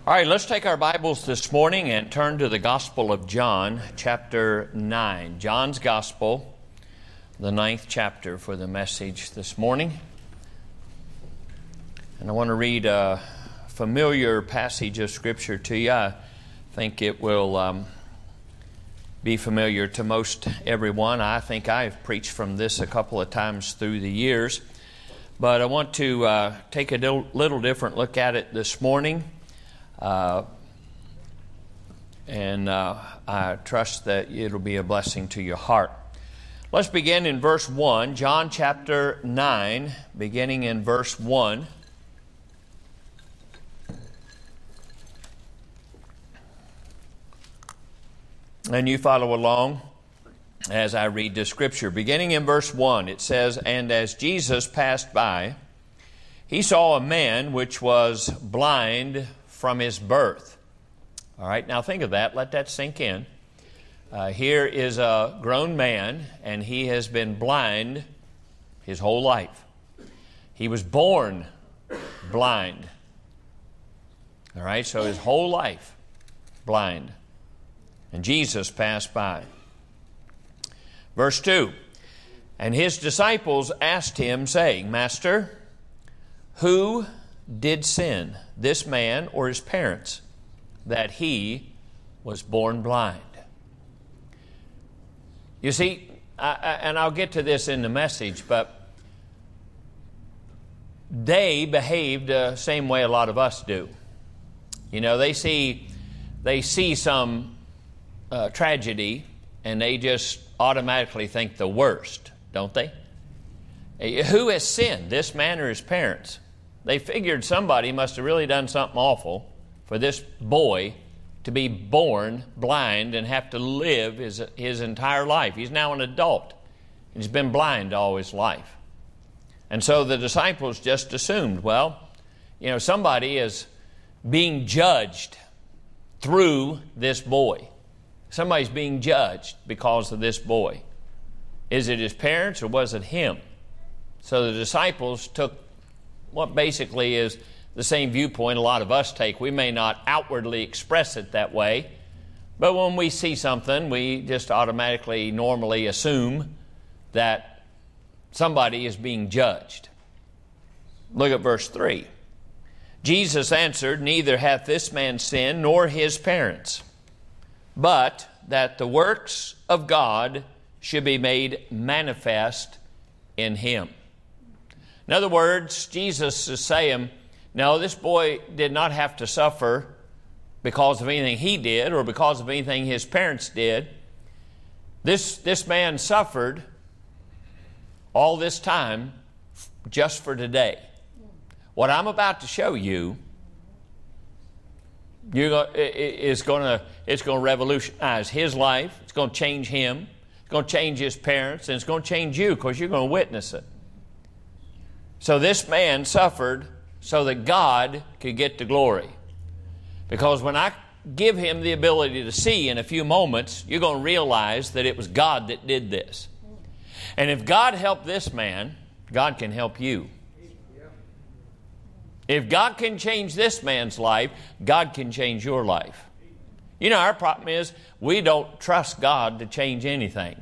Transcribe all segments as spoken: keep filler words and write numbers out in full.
All right, let's take our Bibles this morning and turn to the Gospel of John, chapter nine. John's Gospel, the ninth chapter for the message this morning. And I want to read a familiar passage of Scripture to you. I think it will um, be familiar to most everyone. I think I've preached from this a couple of times through the years. But I want to uh, take a little different look at it this morning. Uh, and uh, I trust that it'll be a blessing to your heart. Let's begin in verse one, John chapter nine, beginning in verse one. And you follow along as I read the Scripture. Beginning in verse one, it says, "And as Jesus passed by, he saw a man which was blind from his birth." All right, now think of that. Let that sink in. Uh, here is a grown man, and he has been blind his whole life. He was born blind. All right, so his whole life blind. And Jesus passed by. Verse two, "And his disciples asked him, saying, Master, who did sin, this man or his parents, that he was born blind?" You see, I, I, and I'll get to this in the message, but they behaved the same way a lot of us do. You know, they see they see some uh, tragedy, and they just automatically think the worst, don't they? Who has sinned, this man or his parents? They figured somebody must have really done something awful for this boy to be born blind and have to live his, his entire life. He's now an adult. He's been blind all his life. And so the disciples just assumed, well, you know, somebody is being judged through this boy. Somebody's being judged because of this boy. Is it his parents or was it him? So the disciples took what basically is the same viewpoint a lot of us take. We may not outwardly express it that way, but when we see something, we just automatically normally assume that somebody is being judged. Look at verse three. "Jesus answered, Neither hath this man sinned, nor his parents, but that the works of God should be made manifest in him." In other words, Jesus is saying, no, this boy did not have to suffer because of anything he did or because of anything his parents did. This, this man suffered all this time just for today. What I'm about to show you you're going, is going to, it's going to revolutionize his life. It's going to change him. It's going to change his parents, and it's going to change you because you're going to witness it. So this man suffered so that God could get the glory. Because when I give him the ability to see in a few moments, you're going to realize that it was God that did this. And if God helped this man, God can help you. If God can change this man's life, God can change your life. You know, our problem is we don't trust God to change anything.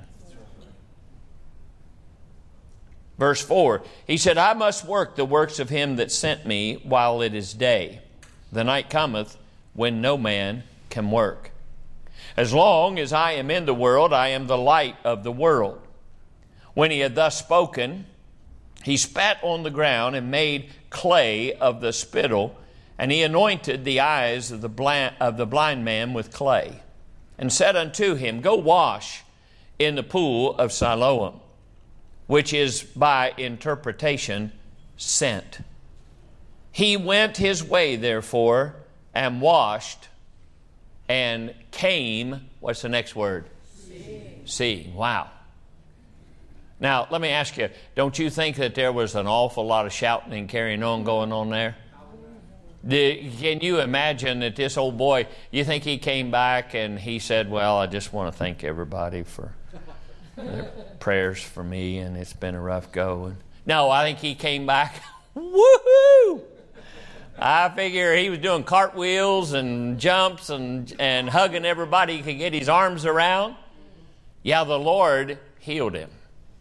Verse four, he said, "I must work the works of him that sent me while it is day. The night cometh when no man can work. As long as I am in the world, I am the light of the world." When he had thus spoken, he spat on the ground and made clay of the spittle, and he anointed the eyes of the blind, of the blind man with clay, and said unto him, Go wash in the pool of Siloam, which is by interpretation sent. He went his way, therefore, and washed, and came, what's the next word? Seeing. Seeing. Wow. Now, let me ask you, don't you think that there was an awful lot of shouting and carrying on going on there? Did, can you imagine that this old boy, you think he came back and he said, well, I just want to thank everybody for their prayers for me, and it's been a rough go. And no, I think he came back, woohoo! I figure he was doing cartwheels and jumps and, and hugging everybody he could get his arms around. Yeah, the Lord healed him.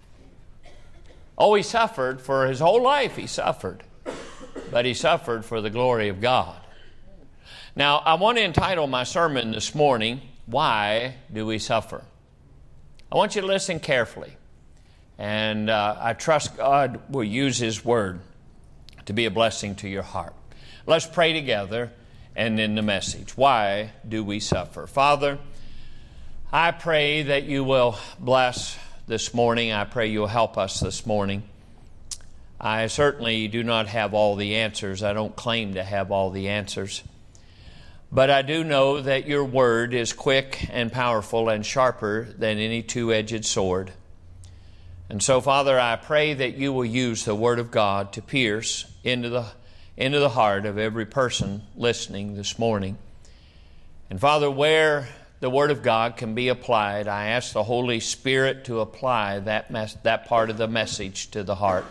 Oh, he suffered for his whole life. He suffered. But he suffered for the glory of God. Now, I want to entitle my sermon this morning, Why Do We Suffer? I want you to listen carefully. And uh, I trust God will use His Word to be a blessing to your heart. Let's pray together and then the message. Why do we suffer? Father, I pray that you will bless this morning. I pray you'll help us this morning. I certainly do not have all the answers. I don't claim to have all the answers. But I do know that your word is quick and powerful and sharper than any two-edged sword. And so, Father, I pray that you will use the word of God to pierce into the into the heart of every person listening this morning. And Father, where the Word of God can be applied, I ask the Holy Spirit to apply that mes- that part of the message to the heart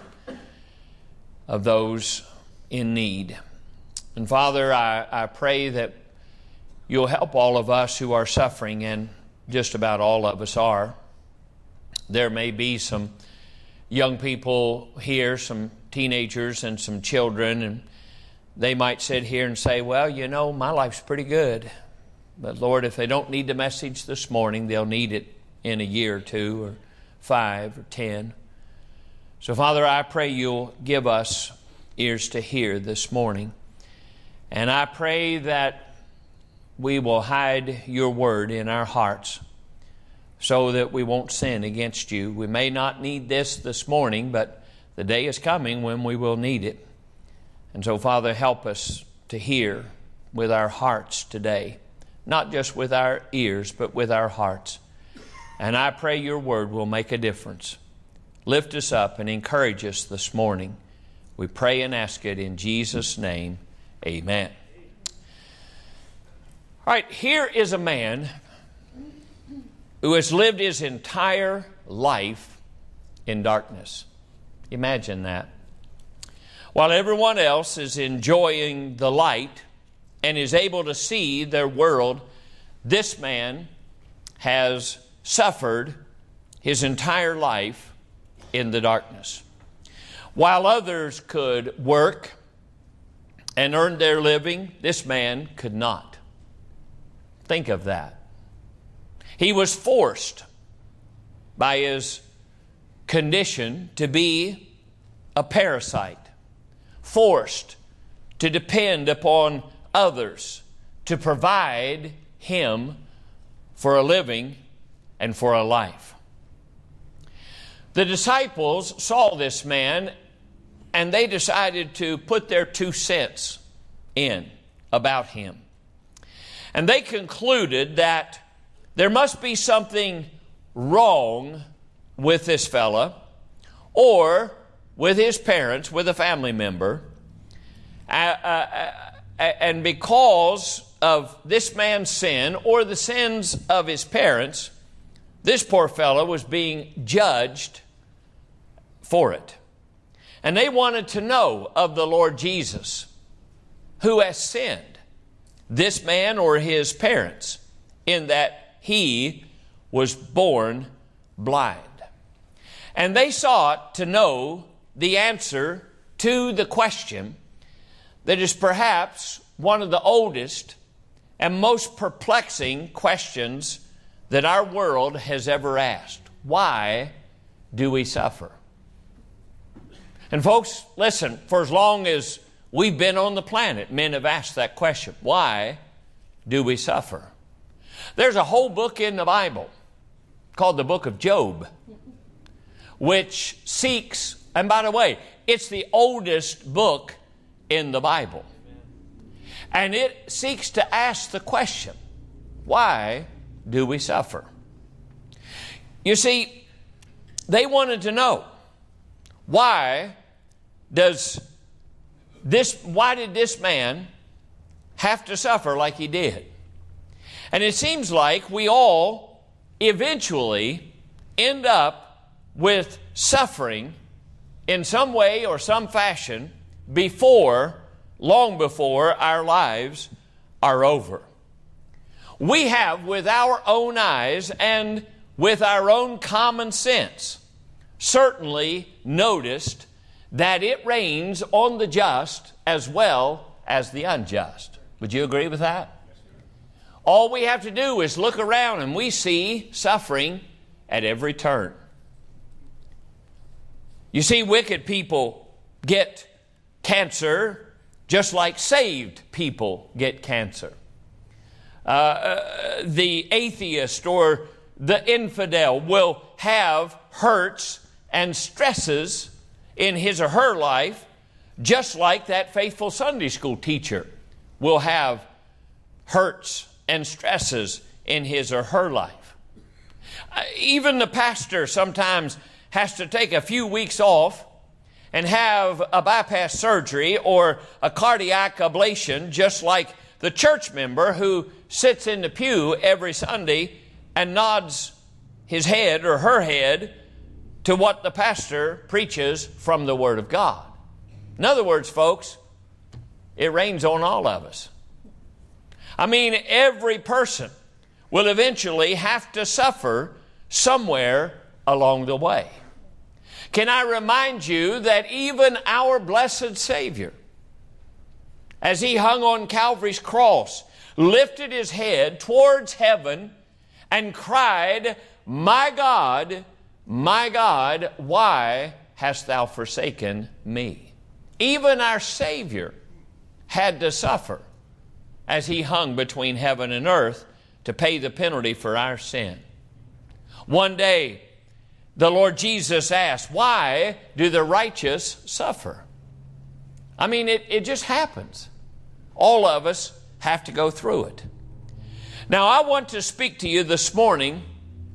of those in need. And Father, I, I pray that you'll help all of us who are suffering, and just about all of us are. There may be some young people here, some teenagers and some children, and they might sit here and say, well, you know, my life's pretty good. But Lord, if they don't need the message this morning, they'll need it in a year or two or five or ten. So, Father, I pray you'll give us ears to hear this morning. And I pray that we will hide your word in our hearts so that we won't sin against you. We may not need this this morning, but the day is coming when we will need it. And so, Father, help us to hear with our hearts today, not just with our ears, but with our hearts. And I pray your word will make a difference. Lift us up and encourage us this morning. We pray and ask it in Jesus' name. Amen. All right, here is a man who has lived his entire life in darkness. Imagine that. While everyone else is enjoying the light and is able to see their world, this man has suffered his entire life in the darkness. While others could work and earn their living, this man could not. Think of that. He was forced by his condition to be a parasite, forced to depend upon others to provide him for a living and for a life. The disciples saw this man and they decided to put their two cents in about him. And they concluded that there must be something wrong with this fella or with his parents, with a family member. Uh, uh, uh, and because of this man's sin or the sins of his parents, this poor fellow was being judged for it. And they wanted to know of the Lord Jesus, who has sinned, this man or his parents, in that he was born blind. And they sought to know the answer to the question that is perhaps one of the oldest and most perplexing questions that our world has ever asked. Why do we suffer? And folks, listen, for as long as we've been on the planet, men have asked that question. Why do we suffer? There's a whole book in the Bible called the book of Job, which seeks, and by the way, it's the oldest book in the Bible. And it seeks to ask the question, why do we suffer? You see, they wanted to know, why does this, why did this man have to suffer like he did? And it seems like we all eventually end up with suffering in some way or some fashion before long before our lives are over. We have, with our own eyes and with our own common sense, certainly noticed that it rains on the just as well as the unjust. Would you agree with that? All we have to do is look around and we see suffering at every turn. You see, wicked people get cancer just like saved people get cancer. Uh, uh, the atheist or the infidel will have hurts and stresses in his or her life, just like that faithful Sunday school teacher will have hurts and stresses in his or her life. Uh, even the pastor sometimes has to take a few weeks off and have a bypass surgery or a cardiac ablation, just like the church member who sits in the pew every Sunday and nods his head or her head to what the pastor preaches from the Word of God. In other words, folks, it rains on all of us. I mean, every person will eventually have to suffer somewhere along the way. Can I remind you that even our blessed Savior, as He hung on Calvary's cross, lifted His head towards heaven and cried, "My God, my God, why hast thou forsaken me?" Even our Savior had to suffer as He hung between heaven and earth to pay the penalty for our sin. One day, the Lord Jesus asked, "Why do the righteous suffer?" I mean, it, it just happens. All of us have to go through it. Now, I want to speak to you this morning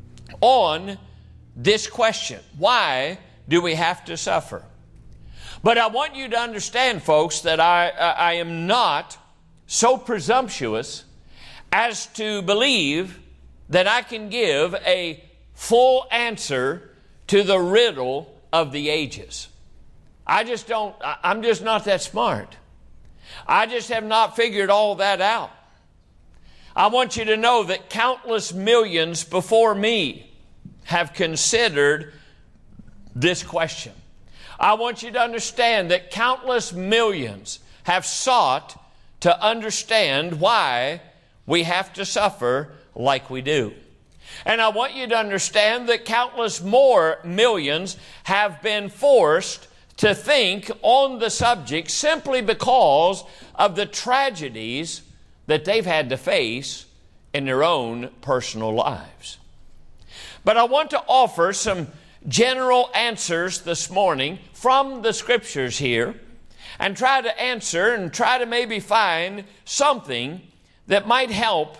on this question: why do we have to suffer? But I want you to understand, folks, that I, I am not so presumptuous as to believe that I can give a full answer to the riddle of the ages. I just don't, I'm just not that smart. I just have not figured all that out. I want you to know that countless millions before me have considered this question. I want you to understand that countless millions have sought to understand why we have to suffer like we do. And I want you to understand that countless more millions have been forced to think on the subject simply because of the tragedies that they've had to face in their own personal lives. But I want to offer some general answers this morning from the Scriptures here and try to answer and try to maybe find something that might help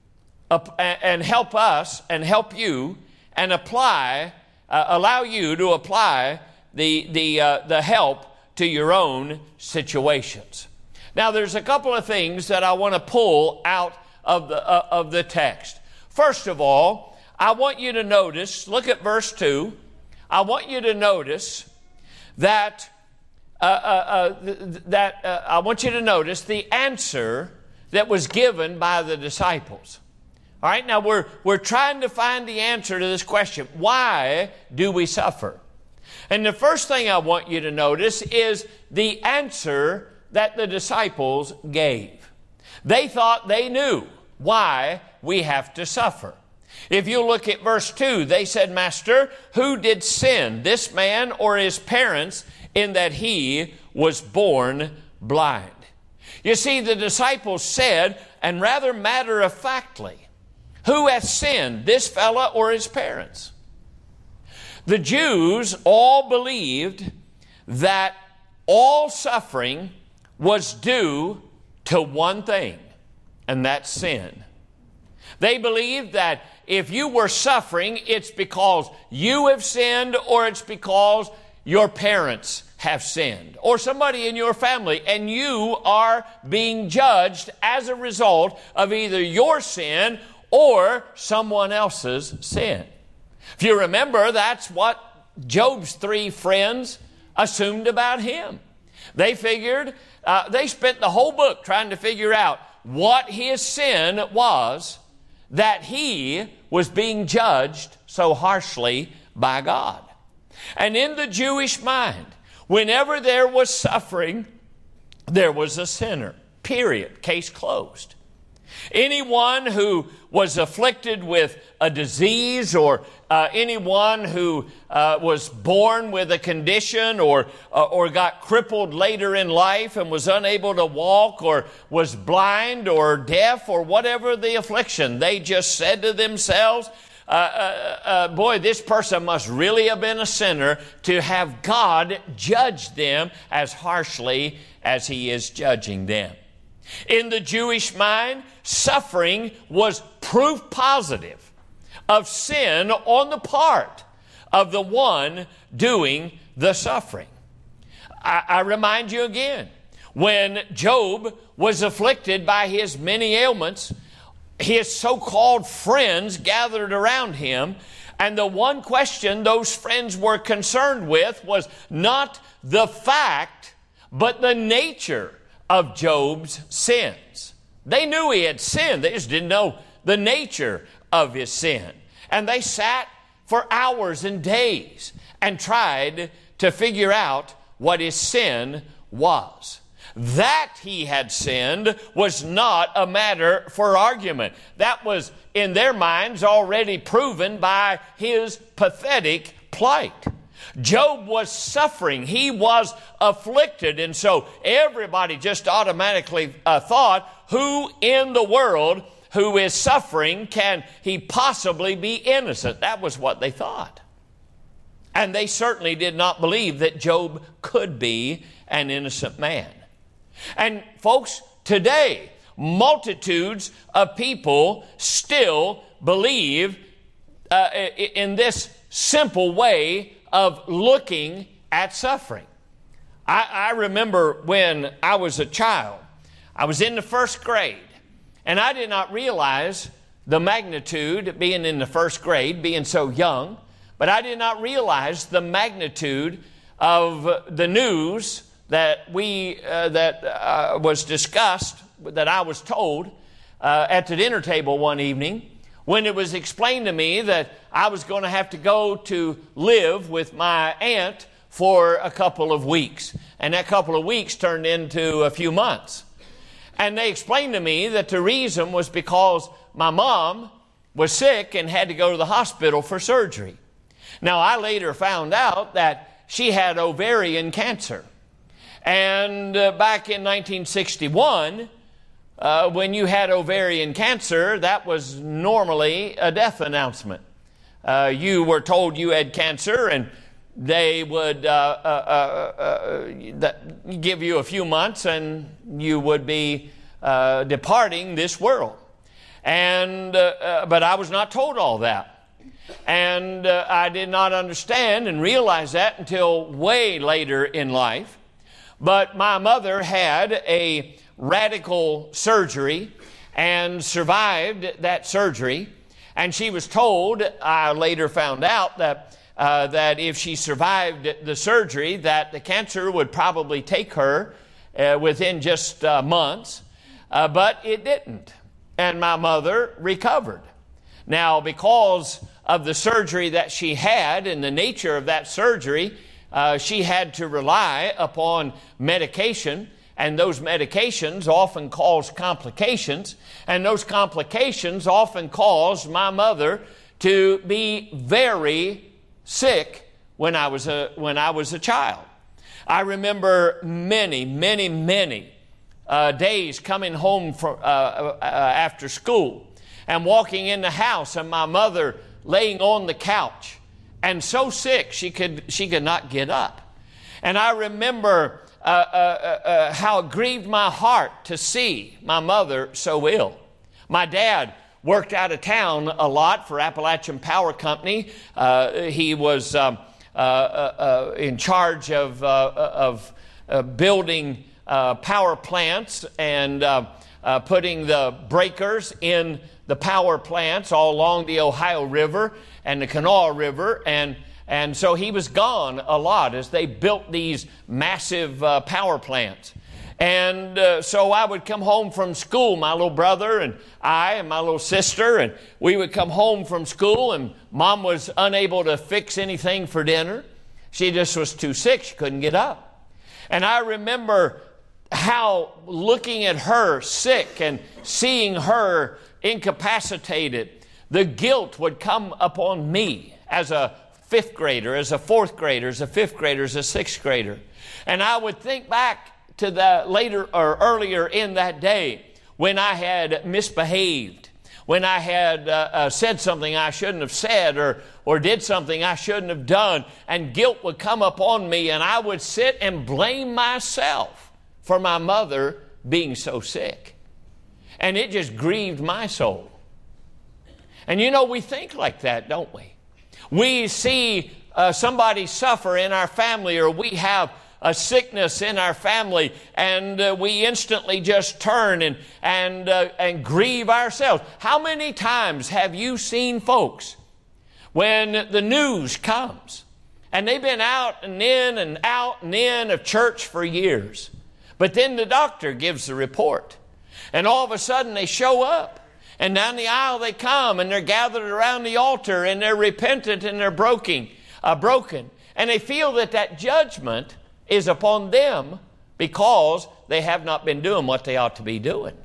and help us and help you and apply, uh, allow you to apply the, the, uh, the help to your own situations. Now, there's a couple of things that I want to pull out of the, uh, of the text. First of all, I want you to notice, look at verse two. I want you to notice that, uh, uh, uh, th- that uh, I want you to notice the answer that was given by the disciples. All right, now we're, we're trying to find the answer to this question. Why do we suffer? And the first thing I want you to notice is the answer that the disciples gave. They thought they knew why we have to suffer. If you look at verse two, they said, "Master, who did sin, this man or his parents, in that he was born blind?" You see, the disciples said, and rather matter-of-factly, "Who hath sinned, this fella or his parents?" The Jews all believed that all suffering was due to one thing, and that's sin. They believed that if you were suffering, it's because you have sinned or it's because your parents have sinned or somebody in your family, and you are being judged as a result of either your sin or someone else's sin. If you remember, that's what Job's three friends assumed about him. They figured, uh, they spent the whole book trying to figure out what his sin was that he was being judged so harshly by God. And in the Jewish mind, whenever there was suffering, there was a sinner. Period. Case closed. Anyone who was afflicted with a disease, or uh, anyone who uh, was born with a condition, or uh, or got crippled later in life and was unable to walk, or was blind or deaf, or whatever the affliction, they just said to themselves, uh, uh, uh, boy, this person must really have been a sinner to have God judge them as harshly as he is judging them. In the Jewish mind, suffering was proof positive of sin on the part of the one doing the suffering. I, I remind you again, when Job was afflicted by his many ailments, his so-called friends gathered around him, and the one question those friends were concerned with was not the fact, but the nature of Job's sins. They knew he had sinned. They just didn't know the nature of his sin. And they sat for hours and days and tried to figure out what his sin was. That he had sinned was not a matter for argument. That was, in their minds, already proven by his pathetic plight. Job was suffering. He was afflicted. And so everybody just automatically uh, thought, who in the world who is suffering can he possibly be innocent? That was what they thought. And they certainly did not believe that Job could be an innocent man. And folks, today, multitudes of people still believe uh, in this simple way of looking at suffering. I, I remember when I was a child, I was in the first grade, and I did not realize the magnitude, being in the first grade, being so young, but I did not realize the magnitude of the news that we uh, that uh, was discussed, that I was told uh, at the dinner table one evening, when it was explained to me that I was going to have to go to live with my aunt for a couple of weeks. And that couple of weeks turned into a few months. And they explained to me that the reason was because my mom was sick and had to go to the hospital for surgery. Now, I later found out that she had ovarian cancer. And uh, back in nineteen sixty-one, Uh, when you had ovarian cancer, that was normally a death announcement. Uh, you were told you had cancer, and they would uh, uh, uh, uh, that give you a few months, and you would be uh, departing this world. And uh, uh, but I was not told all that, and uh, I did not understand and realize that until way later in life. But my mother had a radical surgery and survived that surgery, and she was told, I later found out, that uh, that if she survived the surgery, that the cancer would probably take her uh, within just uh, months, uh, but it didn't, and my mother recovered. Now, because of the surgery that she had and the nature of that surgery, uh, she had to rely upon medication. And those medications often cause complications, and those complications often caused my mother to be very sick when I was a when I was a child. I remember many, many, many uh, days coming home from uh, uh, after school and walking in the house, and my mother laying on the couch and so sick she could she could not get up. And I remember Uh, uh, uh, how it grieved my heart to see my mother so ill. My dad worked out of town a lot for Appalachian Power Company. Uh, he was um, uh, uh, in charge of, uh, of uh, building uh, power plants and uh, uh, putting the breakers in the power plants all along the Ohio River and the Kanawha River. And and so he was gone a lot as they built these massive uh, power plants. And uh, so I would come home from school, my little brother and I and my little sister, and we would come home from school, and Mom was unable to fix anything for dinner. She just was too sick. She couldn't get up. And I remember how looking at her sick and seeing her incapacitated, the guilt would come upon me as a fifth grader, as a fourth grader, as a fifth grader, as a sixth grader. And I would think back to the later or earlier in that day when I had misbehaved, when I had uh, uh, said something I shouldn't have said, or, or did something I shouldn't have done, and guilt would come upon me, and I would sit and blame myself for my mother being so sick. And it just grieved my soul. And you know, we think like that, don't we? We see uh, somebody suffer in our family, or we have a sickness in our family, and uh, we instantly just turn and and uh, and grieve ourselves. How many times have you seen folks when the news comes and they've been out and in and out and in of church for years, but then the doctor gives the report, and all of a sudden they show up, and down the aisle they come, and they're gathered around the altar, and they're repentant, and they're broken, uh, broken, and they feel that that judgment is upon them because they have not been doing what they ought to be doing.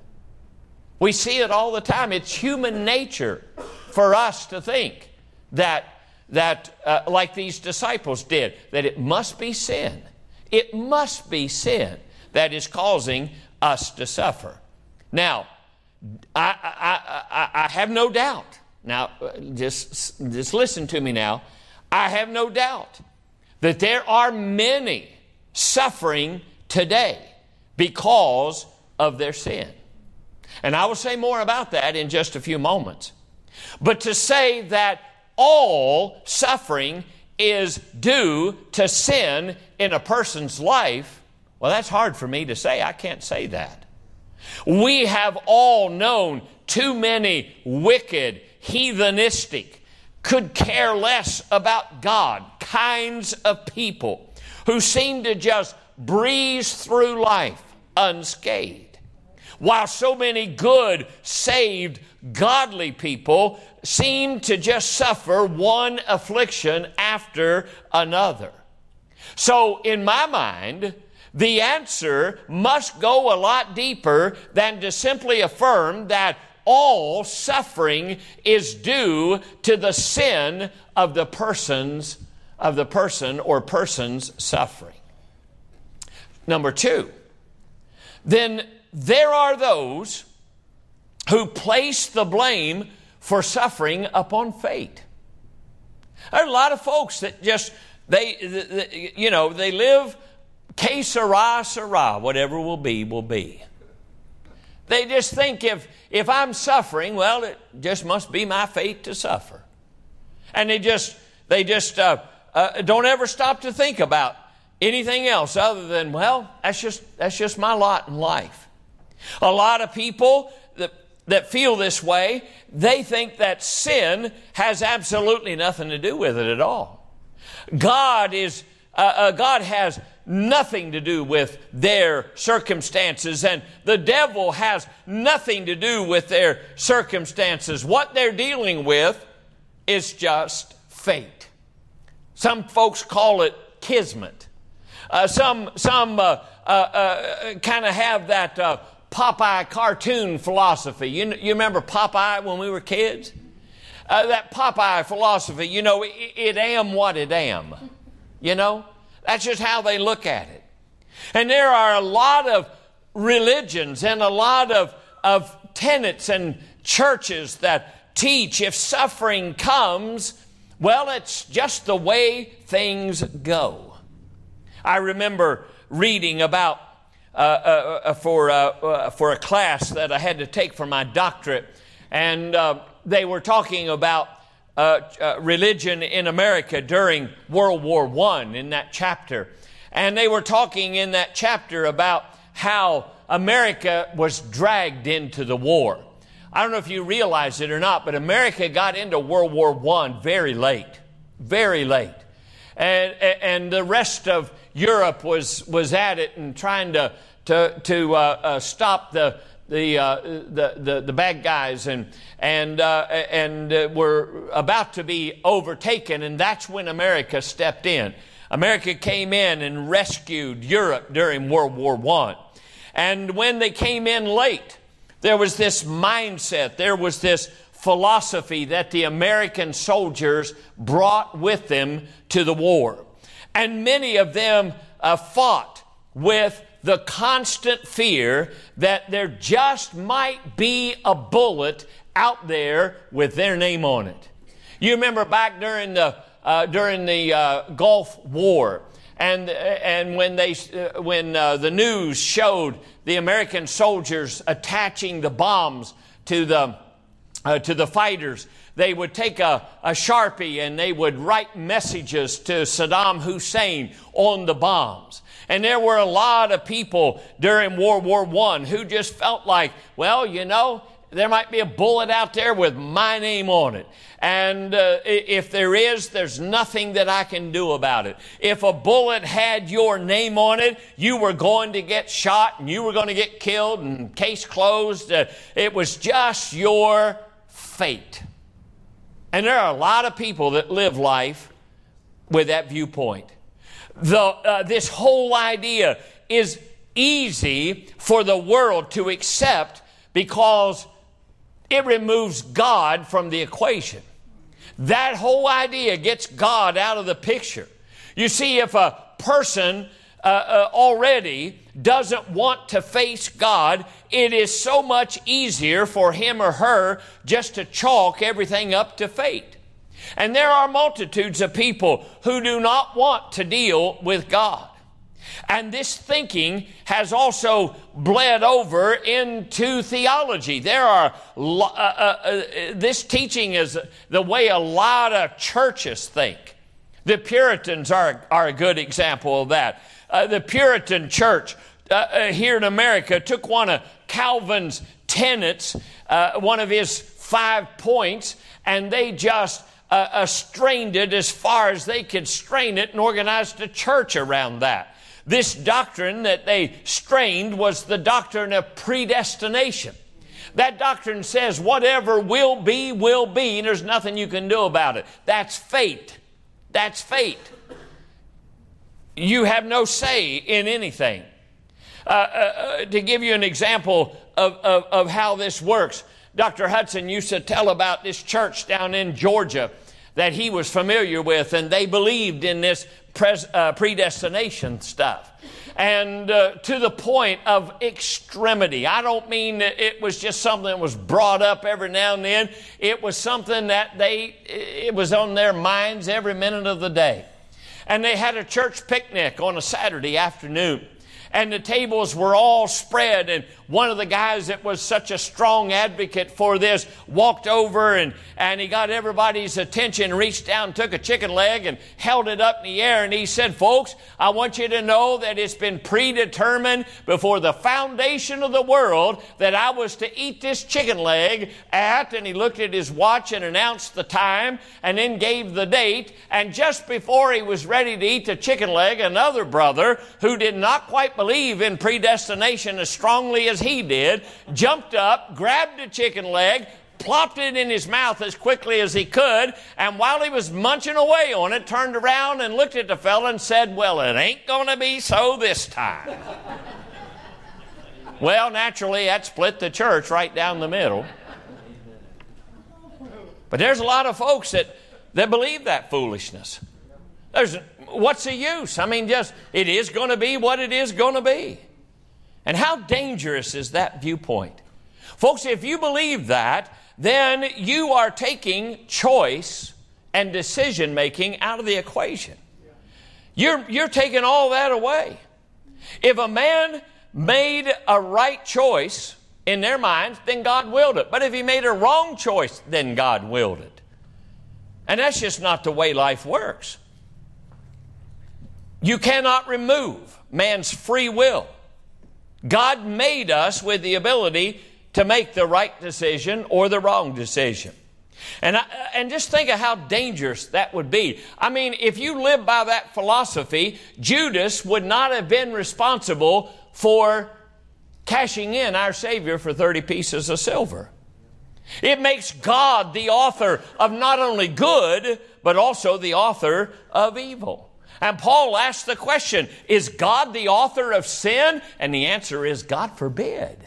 We see it all the time. It's human nature for us to think that, that uh, like these disciples did, that it must be sin. It must be sin that is causing us to suffer. Now, I, I, I, I have no doubt. Now, just, just listen to me now. I have no doubt that there are many suffering today because of their sin. And I will say more about that in just a few moments. But to say that all suffering is due to sin in a person's life, well, that's hard for me to say. I can't say that. We have all known too many wicked, heathenistic, could care less about God kinds of people who seem to just breeze through life unscathed, while so many good, saved, godly people seem to just suffer one affliction after another. So in my mind, the answer must go a lot deeper than to simply affirm that all suffering is due to the sin of the person's of the person or persons suffering. Number two, then there are those who place the blame for suffering upon fate. There are a lot of folks that just, they, they you know, they live que sera, sera, whatever will be, will be. They just think if, if I'm suffering, well, it just must be my fate to suffer. And they just, they just, uh, Uh, don't ever stop to think about anything else other than, well, that's just that's just my lot in life. A lot of people that that feel this way, they think that sin has absolutely nothing to do with it at all. God is uh, uh, God has nothing to do with their circumstances, and the devil has nothing to do with their circumstances. What they're dealing with is just fate. Some folks call it kismet. Uh, some some uh, uh, uh, kind of have that uh, Popeye cartoon philosophy. You, you remember Popeye when we were kids? Uh, that Popeye philosophy, you know, it, it am what it am. You know? That's just how they look at it. And there are a lot of religions and a lot of, of tenets and churches that teach if suffering comes, well, it's just the way things go. I remember reading about uh, uh, for uh, uh, for a class that I had to take for my doctorate, and uh, they were talking about uh, uh, religion in America during World War One in that chapter, and they were talking in that chapter about how America was dragged into the war. I don't know if you realize it or not, but America got into World War One very late, very late. and, and the rest of Europe was, was at it and trying to, to, to uh, uh, stop the, the, uh, the, the, the bad guys, and, and, uh, and uh, were about to be overtaken, and that's when America stepped in. America came in and rescued Europe during World War One. And when they came in late, there was this mindset, there was this philosophy that the American soldiers brought with them to the war. And many of them uh, fought with the constant fear that there just might be a bullet out there with their name on it. You remember back during the uh, during the uh, Gulf War, and and when they uh, when uh, the news showed the American soldiers attaching the bombs to the uh, to the fighters, they would take a, a Sharpie and they would write messages to Saddam Hussein on the bombs. And there were a lot of people during World War One who just felt like, well, you know, there might be a bullet out there with my name on it. And uh, if there is, there's nothing that I can do about it. If a bullet had your name on it, you were going to get shot and you were going to get killed and case closed. Uh, it was just your fate. And there are a lot of people that live life with that viewpoint. The, uh, this whole idea is easy for the world to accept because it removes God from the equation. That whole idea gets God out of the picture. You see, if a person uh, uh, already doesn't want to face God, it is so much easier for him or her just to chalk everything up to fate. And there are multitudes of people who do not want to deal with God. And this thinking has also bled over into theology. There are uh, uh, uh, this teaching is the way a lot of churches think. The Puritans are, are a good example of that. Uh, the Puritan church uh, uh, here in America took one of Calvin's tenets, uh, one of his five points, and they just uh, uh, strained it as far as they could strain it and organized a church around that. This doctrine that they strained was the doctrine of predestination. That doctrine says whatever will be, will be, and there's nothing you can do about it. That's fate. That's fate. You have no say in anything. Uh, uh, to give you an example of, of, of how this works, Doctor Hudson used to tell about this church down in Georgia that he was familiar with, and they believed in this pres, uh, predestination stuff. And uh, to the point of extremity. I don't mean that it was just something that was brought up every now and then. It was something that they, it was on their minds every minute of the day. And they had a church picnic on a Saturday afternoon. And the tables were all spread, and one of the guys that was such a strong advocate for this walked over and, and he got everybody's attention, reached down, took a chicken leg and held it up in the air, and he said, folks, I want you to know that it's been predetermined before the foundation of the world that I was to eat this chicken leg at, and he looked at his watch and announced the time and then gave the date, and just before he was ready to eat the chicken leg, another brother who did not quite believe in predestination as strongly as he did, jumped up, grabbed a chicken leg, plopped it in his mouth as quickly as he could, and while he was munching away on it, turned around and looked at the fella and said, well, it ain't going to be so this time. Well, naturally, that split the church right down the middle. But there's a lot of folks that, that believe that foolishness. There's, what's the use? I mean, just, it is going to be what it is going to be. And how dangerous is that viewpoint? Folks, if you believe that, then you are taking choice and decision making out of the equation. You're, you're taking all that away. If a man made a right choice in their minds, then God willed it. But if he made a wrong choice, then God willed it. And that's just not the way life works. You cannot remove man's free will. God made us with the ability to make the right decision or the wrong decision. And, I, and just think of how dangerous that would be. I mean, if you live by that philosophy, Judas would not have been responsible for cashing in our Savior for thirty pieces of silver. It makes God the author of not only good, but also the author of evil. And Paul asked the question, is God the author of sin? And the answer is, God forbid.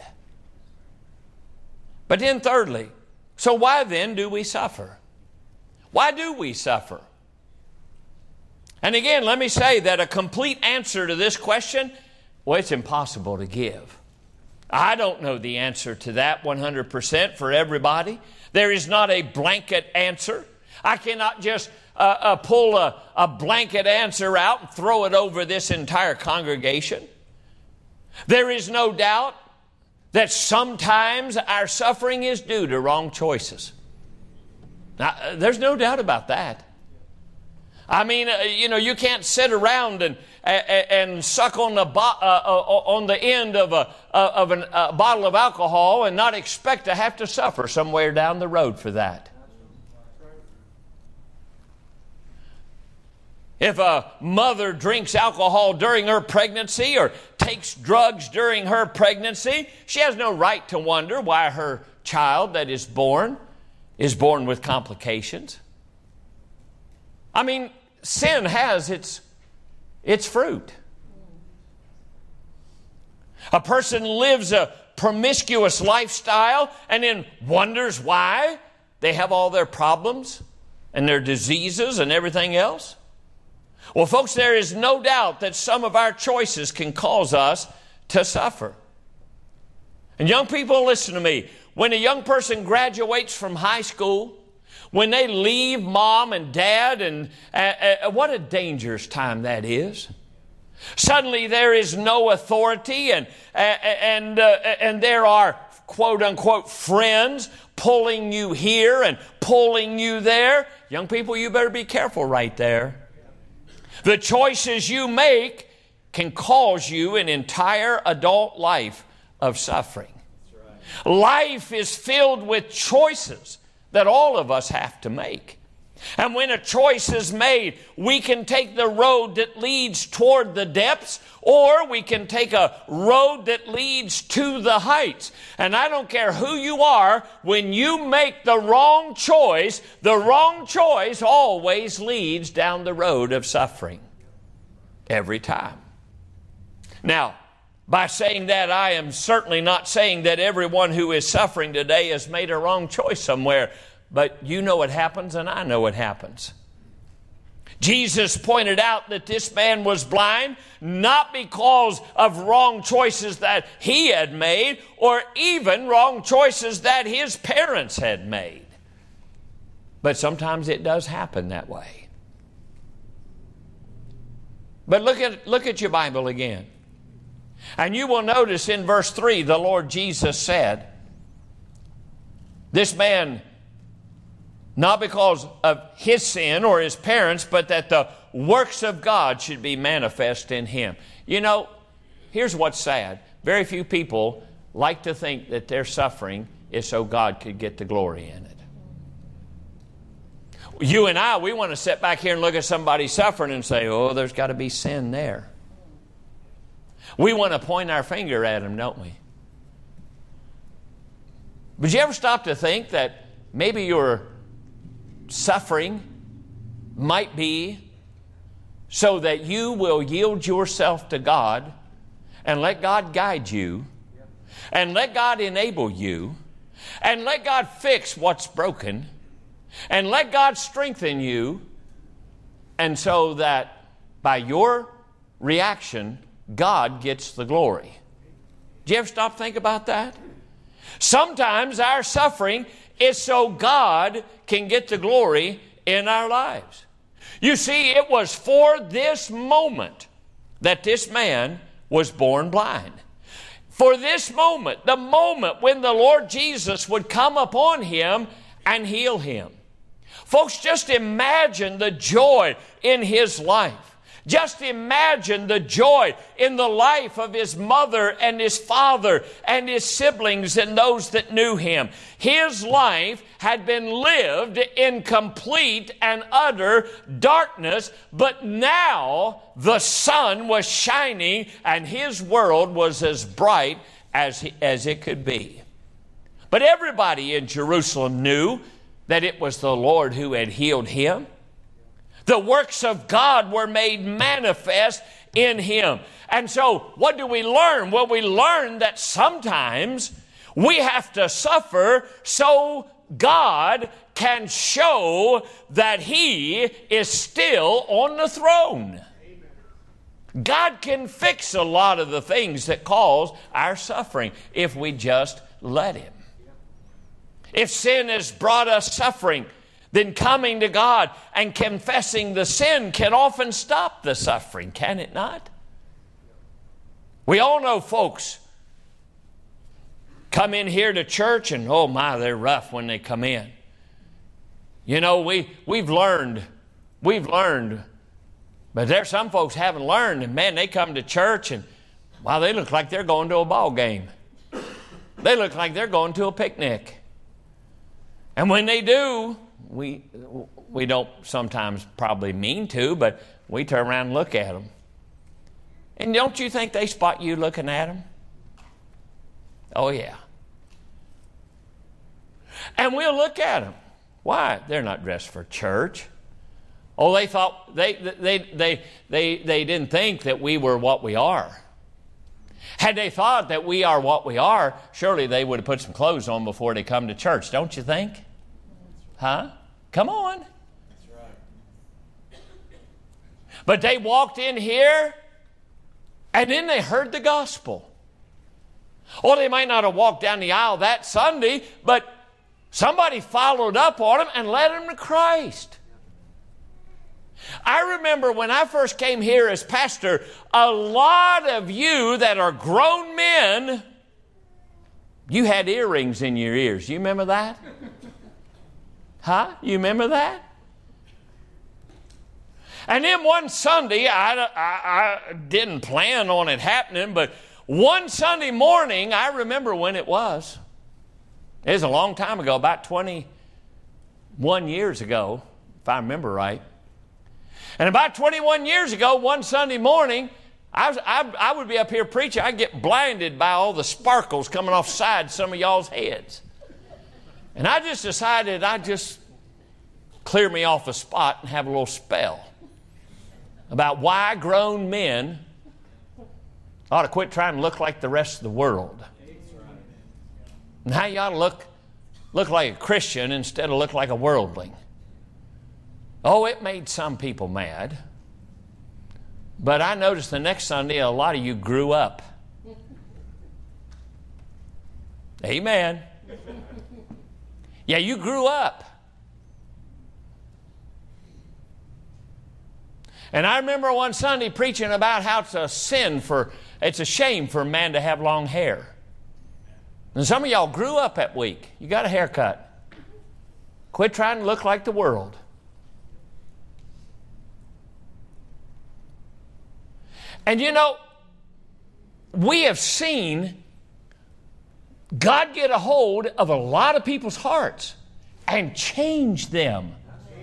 But then thirdly, so why then do we suffer? Why do we suffer? And again, let me say that a complete answer to this question, well, it's impossible to give. I don't know the answer to that one hundred percent for everybody. There is not a blanket answer. I cannot just uh, uh, pull a, a blanket answer out and throw it over this entire congregation. There is no doubt that sometimes our suffering is due to wrong choices. Now, there's no doubt about that. I mean, uh, you know, you can't sit around and and, and suck on the bo- uh, uh, on the end of a uh, of an, a bottle of alcohol and not expect to have to suffer somewhere down the road for that. If a mother drinks alcohol during her pregnancy or takes drugs during her pregnancy, she has no right to wonder why her child that is born is born with complications. I mean, sin has its, its fruit. A person lives a promiscuous lifestyle and then wonders why they have all their problems and their diseases and everything else. Well, folks, there is no doubt that some of our choices can cause us to suffer. And young people, listen to me. When a young person graduates from high school, when they leave mom and dad, and uh, uh, what a dangerous time that is. Suddenly there is no authority, and uh, and uh, and there are quote unquote friends pulling you here and pulling you there. Young people, you better be careful right there. The choices you make can cause you an entire adult life of suffering. That's right. Life is filled with choices that all of us have to make. And when a choice is made, we can take the road that leads toward the depths, or we can take a road that leads to the heights. And I don't care who you are, when you make the wrong choice, the wrong choice always leads down the road of suffering. Every time. Now, by saying that, I am certainly not saying that everyone who is suffering today has made a wrong choice somewhere. But you know what happens, and I know what happens. Jesus pointed out that this man was blind, not because of wrong choices that he had made, or even wrong choices that his parents had made. But sometimes it does happen that way. But look at, look at your Bible again. And you will notice in verse three, the Lord Jesus said, this man, not because of his sin or his parents, but that the works of God should be manifest in him. You know, here's what's sad. Very few people like to think that their suffering is so God could get the glory in it. You and I, we want to sit back here and look at somebody suffering and say, oh, there's got to be sin there. We want to point our finger at them, don't we? But you ever stop to think that maybe your suffering might be so that you will yield yourself to God and let God guide you and let God enable you and let God fix what's broken and let God strengthen you, and so that by your reaction God gets the glory. Do you ever stop to think about that? Sometimes our suffering is so God can get the glory in our lives. You see, it was for this moment that this man was born blind. For this moment, the moment when the Lord Jesus would come upon him and heal him. Folks, just imagine the joy in his life. Just imagine the joy in the life of his mother and his father and his siblings and those that knew him. His life had been lived in complete and utter darkness, but now the sun was shining and his world was as bright as, as it could be. But everybody in Jerusalem knew that it was the Lord who had healed him. The works of God were made manifest in him. And so what do we learn? Well, we learn that sometimes we have to suffer so God can show that he is still on the throne. God can fix a lot of the things that cause our suffering if we just let him. If sin has brought us suffering, then coming to God and confessing the sin can often stop the suffering, can it not? We all know folks come in here to church and, oh my, they're rough when they come in. You know, we, we've learned, we've learned, but there's some folks haven't learned, and man, they come to church and, wow, they look like they're going to a ball game. They look like they're going to a picnic. And when they do, we we don't sometimes probably mean to, but we turn around and look at them. And don't you think they spot you looking at them? Oh, yeah. And we'll look at them. Why? They're not dressed for church. Oh, they thought, they, they, they, they, they didn't think that we were what we are. Had they thought that we are what we are, surely they would have put some clothes on before they come to church, don't you think? Huh? Come on. That's right. But they walked in here and then they heard the gospel. Or they might not have walked down the aisle that Sunday, but somebody followed up on them and led them to Christ. I remember when I first came here as pastor, a lot of you that are grown men, you had earrings in your ears. You remember that? Huh? You remember that? And then one Sunday, I, I, I didn't plan on it happening, but one Sunday morning, I remember when it was. It was a long time ago, about twenty-one years ago, if I remember right. And about twenty-one years ago, one Sunday morning, I, was, I, I would be up here preaching. I'd get blinded by all the sparkles coming off sides some of y'all's heads. And I just decided I'd just clear me off a spot and have a little spell about why grown men ought to quit trying to look like the rest of the world. And how you ought to look, look like a Christian instead of look like a worldling. Oh, it made some people mad. But I noticed the next Sunday a lot of you grew up. Amen. Yeah, you grew up. And I remember one Sunday preaching about how it's a sin for, it's a shame for a man to have long hair. And some of y'all grew up that week. You got a haircut. Quit trying to look like the world. And you know, we have seen God get a hold of a lot of people's hearts and change them.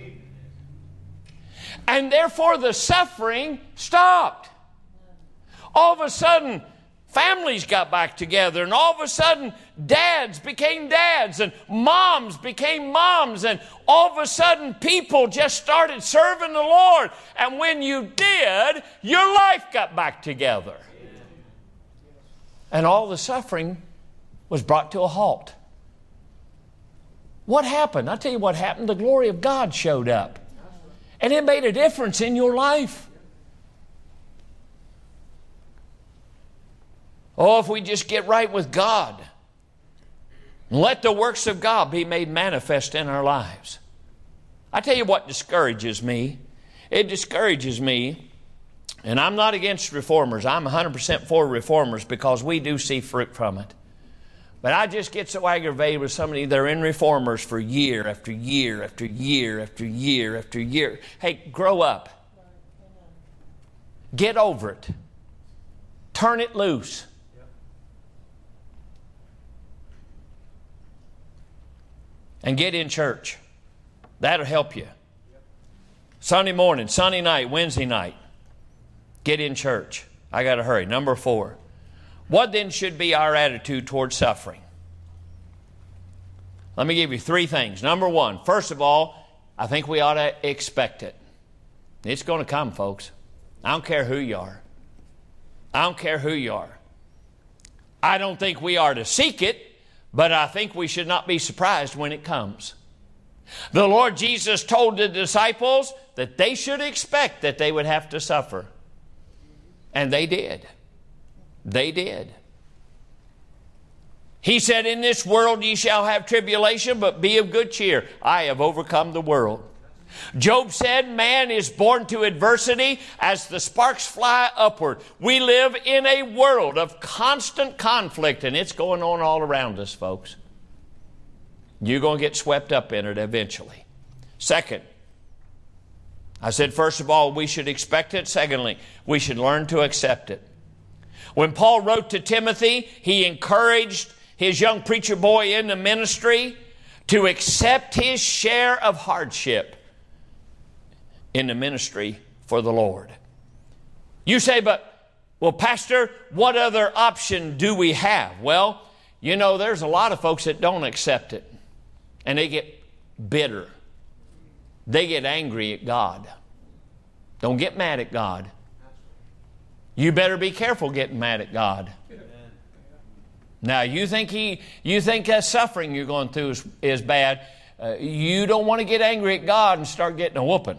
And therefore the suffering stopped. All of a sudden, families got back together, and all of a sudden, dads became dads, and moms became moms, and all of a sudden, people just started serving the Lord. And when you did, your life got back together. And all the suffering was brought to a halt. What happened? I'll tell you what happened. The glory of God showed up. And it made a difference in your life. Oh, if we just get right with God and let the works of God be made manifest in our lives. I tell you what discourages me. It discourages me, and I'm not against reformers. I'm one hundred percent for reformers because we do see fruit from it. But I just get so aggravated with somebody, they're in reformers for year after year after year after year after year. Hey, grow up. Get over it. Turn it loose. And get in church. That'll help you. Sunday morning, Sunday night, Wednesday night. Get in church. I got to hurry. Number four. What then should be our attitude towards suffering? Let me give you three things. Number one, first of all, I think we ought to expect it. It's going to come, folks. I don't care who you are. I don't care who you are. I don't think we are to seek it, but I think we should not be surprised when it comes. The Lord Jesus told the disciples that they should expect that they would have to suffer. And they did. They did. He said, in this world ye shall have tribulation, but be of good cheer. I have overcome the world. Job said, man is born to adversity as the sparks fly upward. We live in a world of constant conflict, and it's going on all around us, folks. You're going to get swept up in it eventually. Second, I said, first of all, we should expect it. Secondly, we should learn to accept it. When Paul wrote to Timothy, he encouraged his young preacher boy in the ministry to accept his share of hardship in the ministry for the Lord. You say, but, well, Pastor, what other option do we have? Well, you know, there's a lot of folks that don't accept it, and they get bitter. They get angry at God. Don't get mad at God. You better be careful getting mad at God. Now, you think he, you think that suffering you're going through is, is bad. Uh, you don't want to get angry at God and start getting a whooping.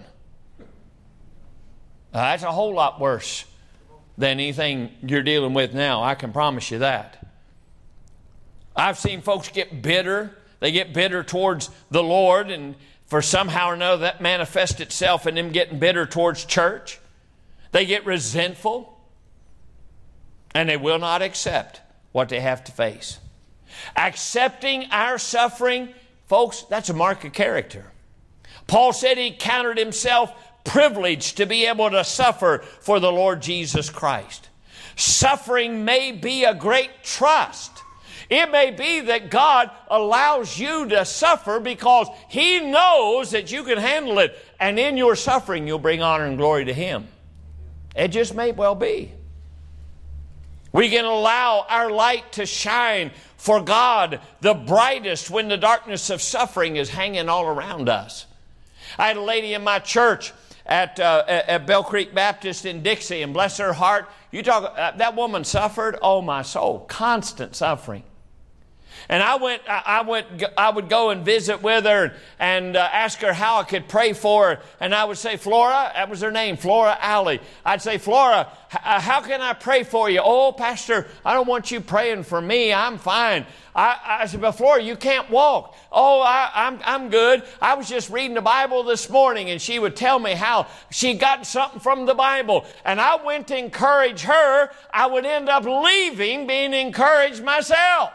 Uh, that's a whole lot worse than anything you're dealing with now. I can promise you that. I've seen folks get bitter. They get bitter towards the Lord, and for somehow or another that manifests itself in them getting bitter towards church. They get resentful, and they will not accept what they have to face. Accepting our suffering, folks, that's a mark of character. Paul said he counted himself privileged to be able to suffer for the Lord Jesus Christ. Suffering may be a great trust. It may be that God allows you to suffer because He knows that you can handle it, and in your suffering you'll bring honor and glory to Him. It just may well be. We can allow our light to shine for God the brightest when the darkness of suffering is hanging all around us. I had a lady in my church at, uh, at Bell Creek Baptist in Dixie, and bless her heart, you talk, uh, that woman suffered, oh my soul, constant suffering. And I went, I went, I would go and visit with her and uh, ask her how I could pray for her. And I would say, Flora, that was her name, Flora Alley. I'd say, Flora, h- how can I pray for you? Oh, Pastor, I don't want you praying for me. I'm fine. I, I said, but Flora, you can't walk. Oh, I, I'm, I'm good. I was just reading the Bible this morning, and she would tell me how she got something from the Bible. And I went to encourage her. I would end up leaving being encouraged myself.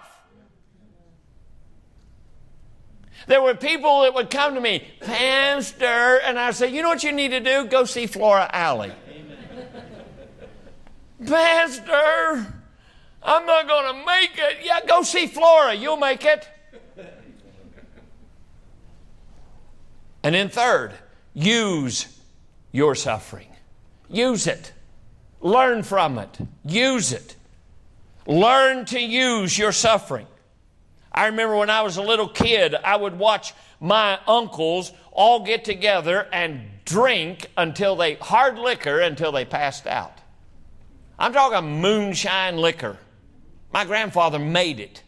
There were people that would come to me, Pastor, and I'd say, you know what you need to do? Go see Flora Alley. Pastor, I'm not going to make it. Yeah, go see Flora. You'll make it. And then third, use your suffering. Use it. Learn from it. Use it. Learn to use your suffering. I remember when I was a little kid, I would watch my uncles all get together and drink until they, hard liquor until they passed out. I'm talking moonshine liquor. My grandfather made it.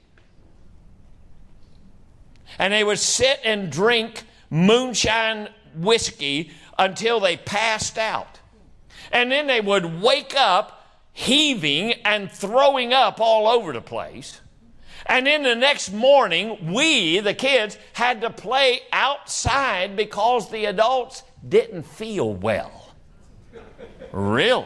And they would sit and drink moonshine whiskey until they passed out. And then they would wake up heaving and throwing up all over the place. And then the next morning, we, the kids, had to play outside because the adults didn't feel well. Really?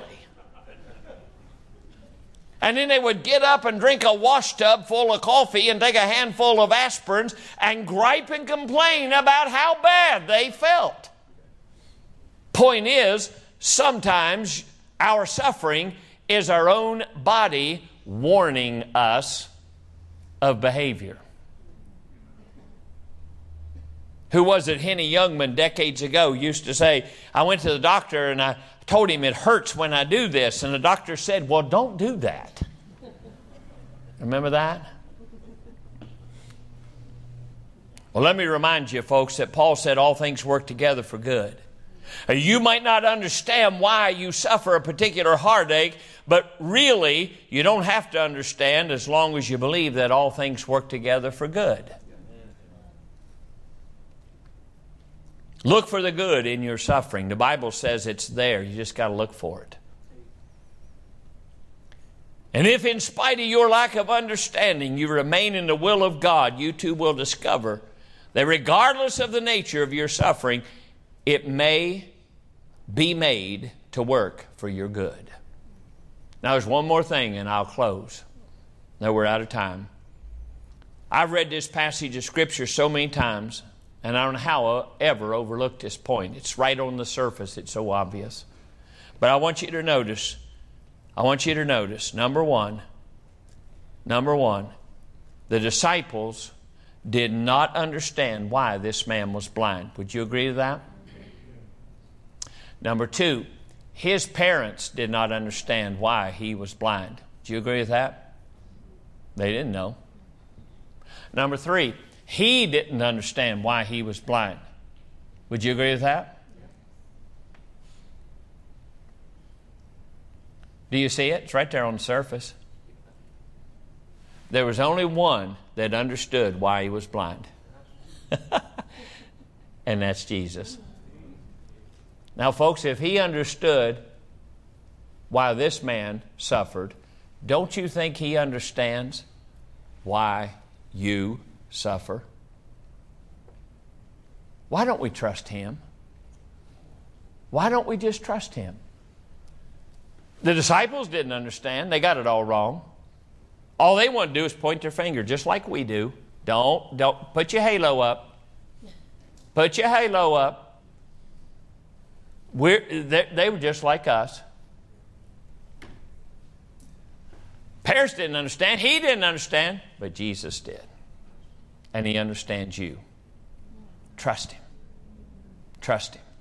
And then they would get up and drink a wash tub full of coffee and take a handful of aspirins and gripe and complain about how bad they felt. Point is, sometimes Our suffering is our own body warning us of behavior. Who was it? Henny Youngman decades ago used to say, I went to the doctor and I told him it hurts when I do this. And the doctor said, well, don't do that. Remember that? Well, let me remind you, folks, that Paul said all things work together for good. You might not understand why you suffer a particular heartache, but really, you don't have to understand as long as you believe that all things work together for good. Look for the good in your suffering. The Bible says it's there. You just got to look for it. And if in spite of your lack of understanding you remain in the will of God, you too will discover that regardless of the nature of your suffering, it may be made to work for your good. Now there's one more thing and I'll close. Now we're out of time. I've read this passage of Scripture so many times, and I don't know how I ever overlooked this point. It's right on the surface. It's so obvious. But I want you to notice, I want you to notice, number one, number one, the disciples did not understand why this man was blind. Would you agree to that? Number two, his parents did not understand why he was blind. Do you agree with that? They didn't know. Number three, he didn't understand why he was blind. Would you agree with that? Do you see it? It's right there on the surface. There was only one that understood why he was blind. And that's Jesus. Now, folks, if he understood why this man suffered, don't you think he understands why you suffer? Why don't we trust him? Why don't we just trust him? The disciples didn't understand. They got it all wrong. All they want to do is point their finger, just like we do. Don't, don't put your halo up. Put your halo up. We're, they, they were just like us. Parents didn't understand. He didn't understand. But Jesus did. And he understands you. Trust him. Trust him.